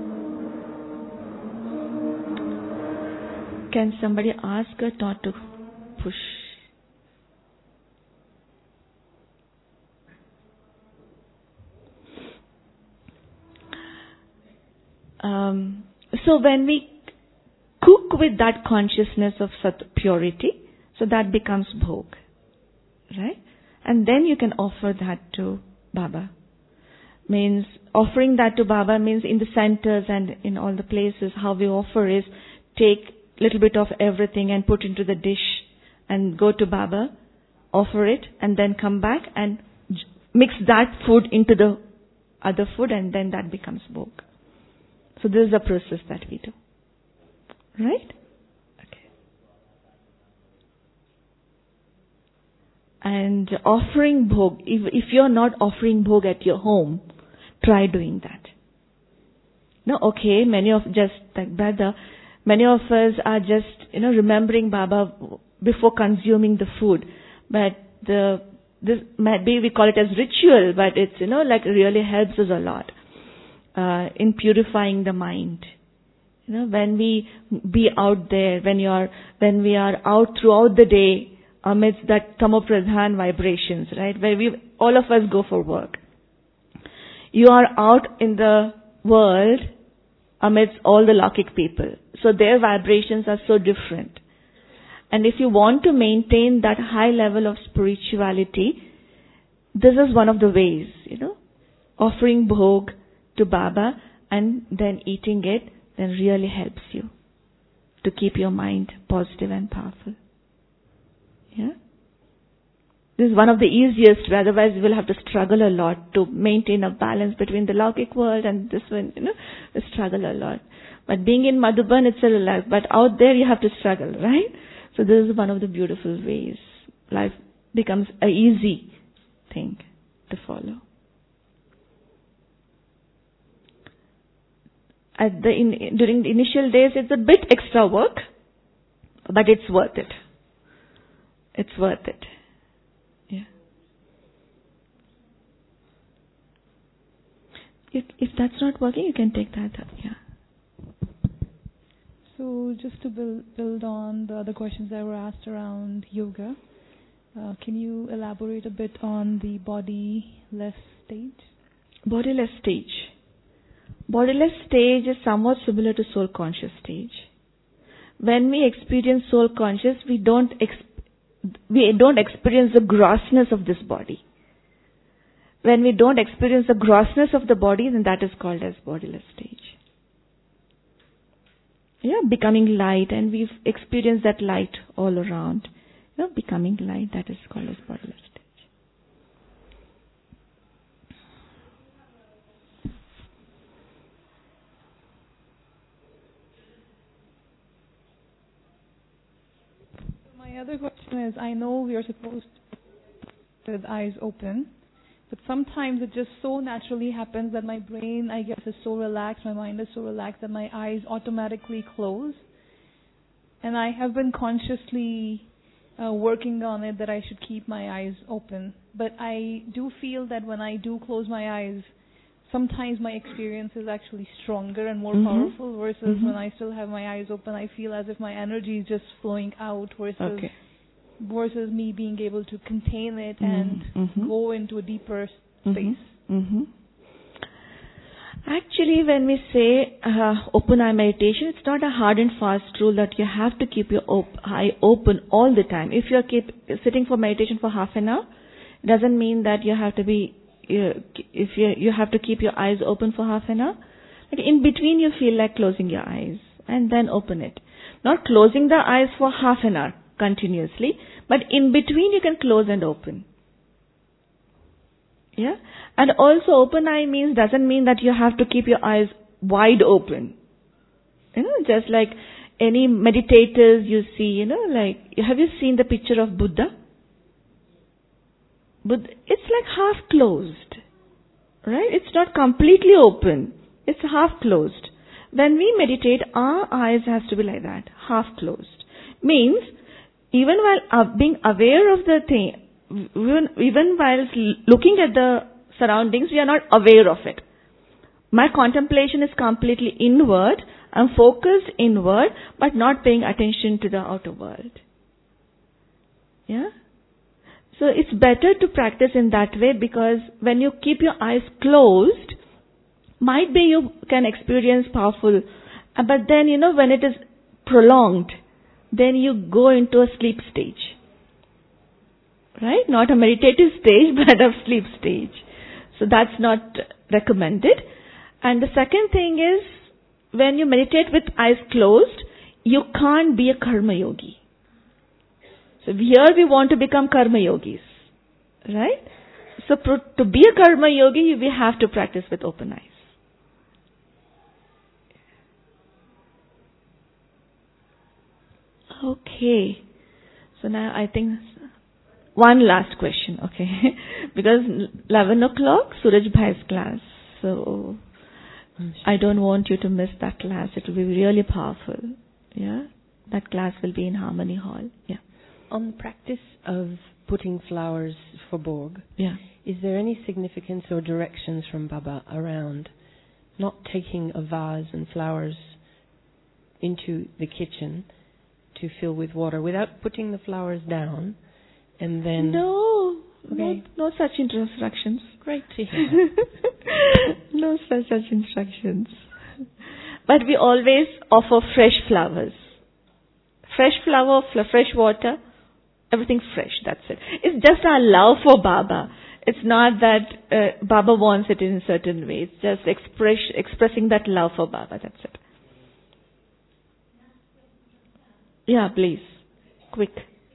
Can somebody ask her not to push? Um, so when we cook with that consciousness of sat purity, so that becomes bhog, right? And then you can offer that to Baba. Means offering that to Baba means in the centers and in all the places, how we offer is take little bit of everything and put into the dish and go to Baba, offer it, and then come back and mix that food into the other food, and then that becomes bhog. So this is the process that we do. Right? Okay. And offering bhog, if, if you're not offering bhog at your home, try doing that. No, okay, many of, just like brother, many of us are just, you know, remembering Baba before consuming the food. But the, this might be, we call it as ritual, but it's, you know, like really helps us a lot, uh, in purifying the mind. You know, when we be out there, when you are, when we are out throughout the day amidst that tamo pradhan vibrations, right, where we, all of us go for work. You are out in the world amidst all the Lokik people. So their vibrations are so different. And if you want to maintain that high level of spirituality, this is one of the ways, you know, offering bhog to Baba and then eating it, then really helps you to keep your mind positive and powerful. Yeah? This is one of the easiest, otherwise you will have to struggle a lot to maintain a balance between the Lokik world and this one, you know, you struggle a lot. But being in Madhuban, it's a relax, but out there you have to struggle, right? So this is one of the beautiful ways. Life becomes an easy thing to follow. At the in, during the initial days, it's a bit extra work, but it's worth it. It's worth it. Yeah. If, if that's not working, you can take that up. Yeah. So just to build, build on the other questions that were asked around yoga, uh, can you elaborate a bit on the bodiless stage? Bodiless stage. Bodiless stage is somewhat similar to soul conscious stage. When we experience soul conscious, we don't ex- we don't experience the grossness of this body. When we don't experience the grossness of the body, then that is called as bodiless stage. Yeah, becoming light, and we've experienced that light all around. You know, becoming light, that is called as bodiless stage. My other question is, I know we are supposed to with eyes open, but sometimes it just so naturally happens that my brain, I guess, is so relaxed, my mind is so relaxed that my eyes automatically close. And I have been consciously uh, working on it that I should keep my eyes open. But I do feel that when I do close my eyes, sometimes my experience is actually stronger and more mm-hmm. powerful versus mm-hmm. when I still have my eyes open, I feel as if my energy is just flowing out versus okay. versus me being able to contain it mm-hmm. and mm-hmm. go into a deeper space. Mm-hmm. Mm-hmm. Actually, when we say uh, open eye meditation, it's not a hard and fast rule that you have to keep your op- eye open all the time. If you're keep sitting for meditation for half an hour, Doesn't mean that you have to be, you, if you you have to keep your eyes open for half an hour. Like in between you feel like closing your eyes and then open it. Not closing the eyes for half an hour continuously, but in between you can close and open. Yeah? And also open eye means, doesn't mean that you have to keep your eyes wide open. You know, just like any meditators you see, you know, like, have you seen the picture of Buddha? Buddha, it's like half closed. Right? It's not completely open. It's half closed. When we meditate, our eyes has to be like that, half closed. Means, even while uh, being aware of the thing, even, even while looking at the surroundings, we are not aware of it. My contemplation is completely inward. I'm focused inward, but not paying attention to the outer world. Yeah? So it's better to practice in that way, because when you keep your eyes closed, might be you can experience powerful, but then, you know, when it is prolonged, then you go into a sleep stage. Right? Not a meditative stage, but a sleep stage. So that's not recommended. And the second thing is, when you meditate with eyes closed, you can't be a karma yogi. So here we want to become karma yogis. Right? So to be a karma yogi, we have to practice with open eyes. Okay. So now I think one last question, okay? Because eleven o'clock, Suraj Bhai's class. So I don't want you to miss that class. It will be really powerful. Yeah? That class will be in Harmony Hall. Yeah. On the practice of putting flowers for Borg, yeah. Is there any significance or directions from Baba around not taking a vase and flowers into the kitchen to fill with water without putting the flowers down and then... No, okay. no, no such instructions. Great to hear. No such, such instructions. But we always offer fresh flowers. Fresh flower, fresh water, everything fresh, that's it. It's just our love for Baba. It's not that uh, Baba wants it in a certain way. It's just express, expressing that love for Baba, that's it. Yeah, please. Quick.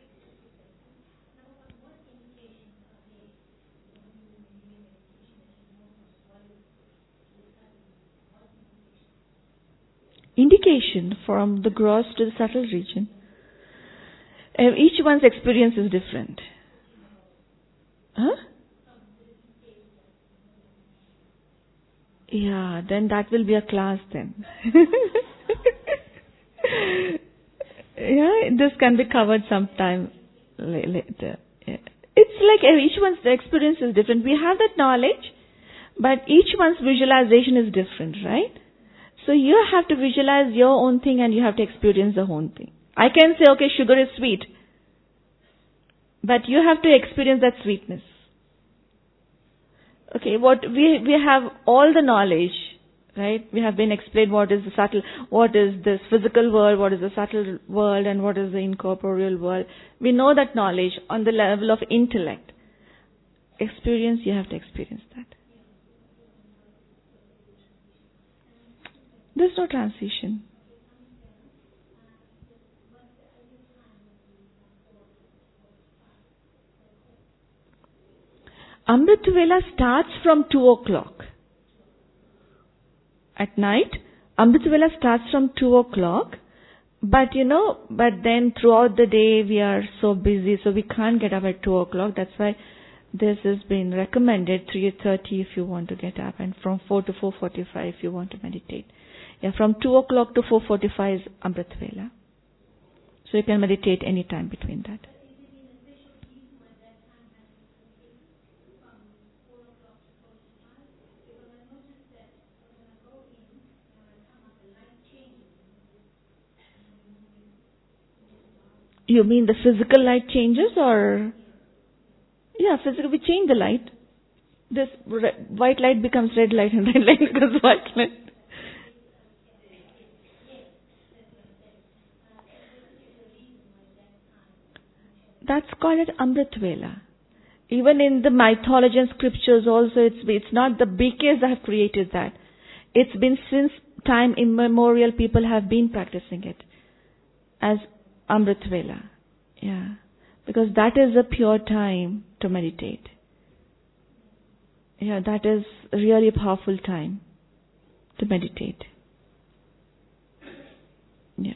Indication from the gross to the subtle region. Uh, each one's experience is different. Huh? Yeah, then that will be a class then. Yeah, this can be covered sometime later. Yeah. It's like each one's experience is different. We have that knowledge, but each one's visualization is different, right? So you have to visualize your own thing and you have to experience the own thing. I can say, okay, sugar is sweet, but you have to experience that sweetness. Okay, what we we have all the knowledge, right? We have been explained what is the subtle, what is this physical world, what is the subtle world, and what is the incorporeal world. We know that knowledge on the level of intellect. Experience, you have to experience that. There's no transition. Amrit Vela starts from two o'clock. At night, Amrit Vela starts from two o'clock. But you know, but then throughout the day we are so busy, so we can't get up at two o'clock. That's why this has been recommended three thirty if you want to get up, and from four to four forty-five if you want to meditate. Yeah, from two o'clock to four forty-five is Amrit Vela. So you can meditate any time between that. You mean the physical light changes, or? Yeah, physical, we change the light. This red, white light becomes red light and red light becomes white light. That's called it Amrit Vela. Even in the mythology and scriptures also, it's, it's not the B Ks that have created that. It's been since time immemorial, people have been practicing it as Amrit Vela. Yeah. Because that is a pure time to meditate. Yeah, that is really a powerful time to meditate. Yeah.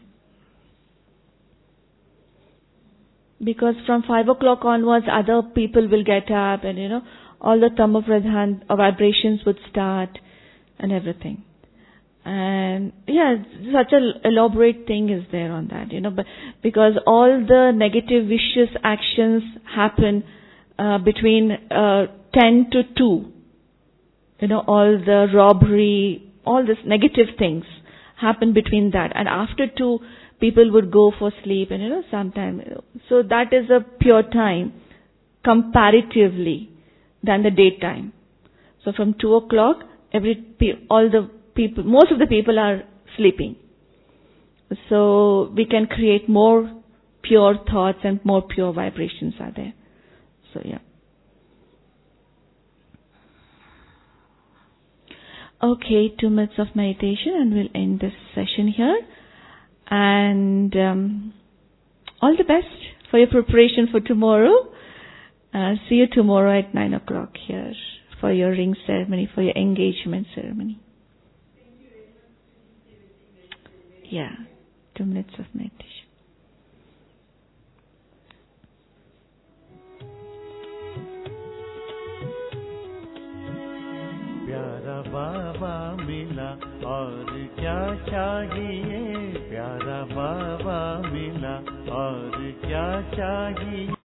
Because from five o'clock onwards, other people will get up and, you know, all the Tama Pradhan vibrations would start and everything. And yeah, such an elaborate thing is there on that, you know, but because all the negative vicious actions happen uh, between uh, ten to two. You know, all the robbery, all this negative things happen between that. And after two, people would go for sleep and, you know, sometime. So that is a pure time comparatively than the daytime. So from two o'clock, every all the people, most of the people are sleeping. So we can create more pure thoughts and more pure vibrations are there. So yeah. Okay, two minutes of meditation and we'll end this session here. And um, all the best for your preparation for tomorrow. Uh, see you tomorrow at nine o'clock here for your ring ceremony, for your engagement ceremony. Yeah, two minutes of meditation. प्यारा बाबा मिला और क्या चाहिए, प्यारा बाबा मिला और क्या चाहिए।